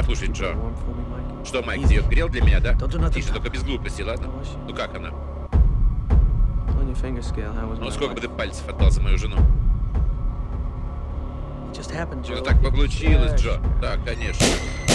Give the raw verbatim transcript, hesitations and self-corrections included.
Слушай, Джо, что, Майк, ты ее грел для меня, да? Тише, только без глупости, ладно? Ну как она? Ну сколько бы ты пальцев отдал за мою жену? Что так получилось, Джо? Так, конечно.